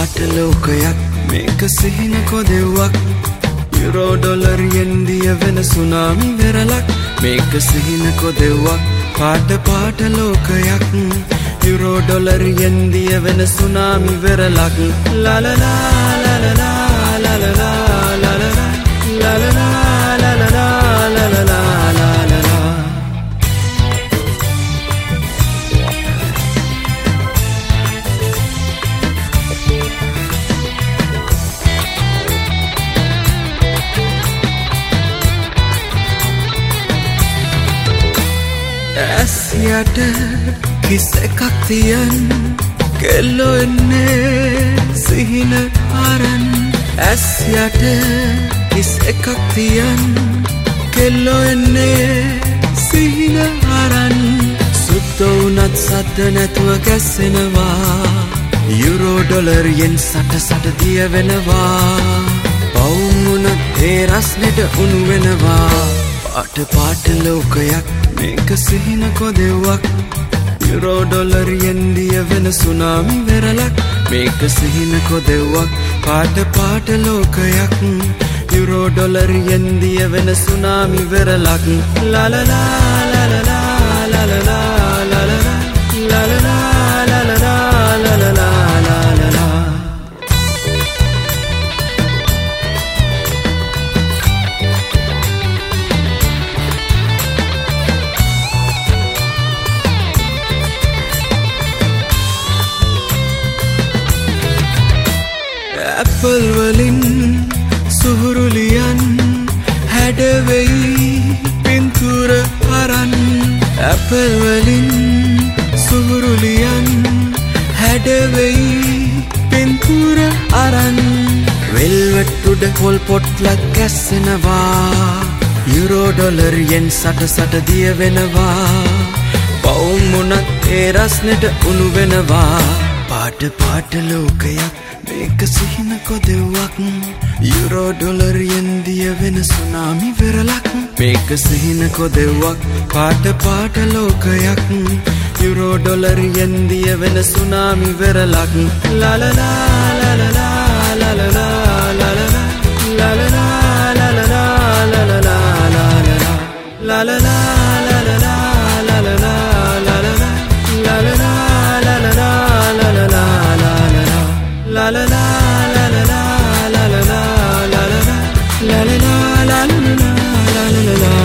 පාට ලෝකයක් මේක සිහින කොදෙව්වක් යුරෝ ඩොලර් යෙන් දිය වෙන සුනාමි වෙරළක් මේක සිහින කොදෙව්වක් පාට ලෝකයක් යුරෝ ඩොලර් යෙන් දිය වෙන සුනාමි වෙරළක් ලා ලා ලා ලා ලා ලා ලා ලා ලා ලා ලා ලා ලා ලා ඇස්යට කිස් එකක් තියන් කෙල්ලෝ එන්නේ සිහින අරන් ඇස්යට කිස් එකක් තියන් කෙල්ලෝ එන්නේ සිහින අරන් සුද්ද වුණත් සද්ද නැතුව ගැස්සෙනවා යුරෝ ඩොලර් යෙන් සට දිය වෙනවා පවුම් වුණත් ඒ රස්නෙට උණු වෙනවා පාට ලෝකයක් මේක සිහින කොදෙව්වක් යුරෝ ඩොලර් යෙන් දිය වෙන සුනාමි වෙරළක් මේක සිහින කොදෙව්වක් පාට ලෝකයක් යුරෝ ඩොලර් යෙන් දිය වෙන සුනාමි වෙරළක් ලා ලා ලා ලා ලා ලා ලා ලා ලා ලා ලා ලා ලා ඇපල් වලින් සුහුරුලියන් හැඩවෙයි පින්තූර අරන් ඇපල් වලින් සුහුරුලියන් හැඩවෙයි පින්තූර අරන් වෙල්වෙට් උඩ පොල් පොට්ලක් ගැස්සෙනවා යුරෝ ඩොලර් යෙන් සට දිය වෙනවා පවුම් වුණත් ඒ රස්නෙට උණු වෙනවා පාට ලෝකයක් මේක සිහින කොදෙව්වක් යුරෝ ඩොලර් යෙන් දිය වෙන සුනාමි වෙරළක් මේක සිහින කොදෙව්වක් පාට ලෝකයක් යුරෝ ඩොලර් යෙන් දිය වෙන සුනාමි වෙරළක් ලා ලා ලා ලා ලා ලා ලා ලා la la la la la la la la la la la la la la la